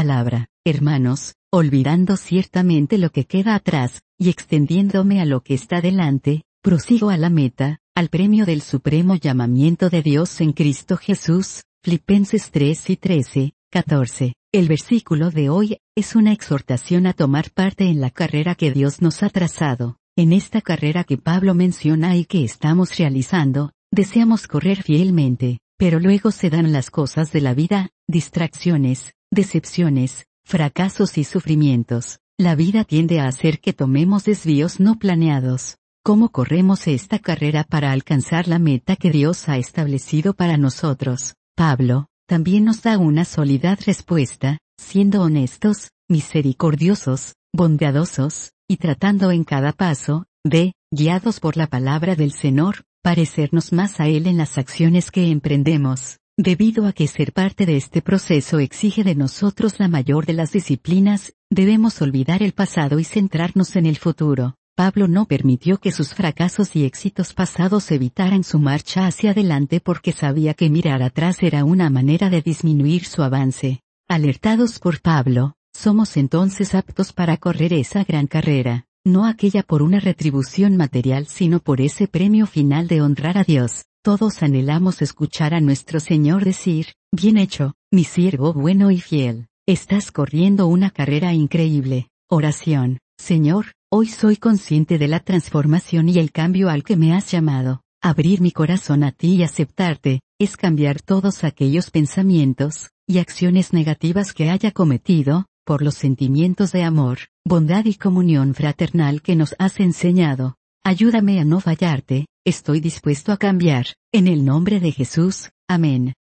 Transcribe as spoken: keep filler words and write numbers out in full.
palabra. Hermanos, olvidando ciertamente lo que queda atrás, y extendiéndome a lo que está delante, prosigo a la meta, al premio del supremo llamamiento de Dios en Cristo Jesús. Filipenses tres y trece, catorce. El versículo de hoy es una exhortación a tomar parte en la carrera que Dios nos ha trazado. En esta carrera que Pablo menciona y que estamos realizando, deseamos correr fielmente, pero luego se dan las cosas de la vida, distracciones, decepciones, fracasos y sufrimientos. La vida tiende a hacer que tomemos desvíos no planeados. ¿Cómo corremos esta carrera para alcanzar la meta que Dios ha establecido para nosotros? Pablo también nos da una sólida respuesta, siendo honestos, misericordiosos, bondadosos, y tratando en cada paso, de, guiados por la palabra del Señor, parecernos más a Él en las acciones que emprendemos. Debido a que ser parte de este proceso exige de nosotros la mayor de las disciplinas, debemos olvidar el pasado y centrarnos en el futuro. Pablo no permitió que sus fracasos y éxitos pasados evitaran su marcha hacia adelante porque sabía que mirar atrás era una manera de disminuir su avance. Alertados por Pablo, somos entonces aptos para correr esa gran carrera, no aquella por una retribución material sino por ese premio final de honrar a Dios. Todos anhelamos escuchar a nuestro Señor decir, bien hecho, mi siervo bueno y fiel, estás corriendo una carrera increíble. Oración, Señor, hoy soy consciente de la transformación y el cambio al que me has llamado. Abrir mi corazón a ti y aceptarte, es cambiar todos aquellos pensamientos y acciones negativas que haya cometido, por los sentimientos de amor, bondad y comunión fraternal que nos has enseñado. Ayúdame a no fallarte, estoy dispuesto a cambiar, en el nombre de Jesús, amén.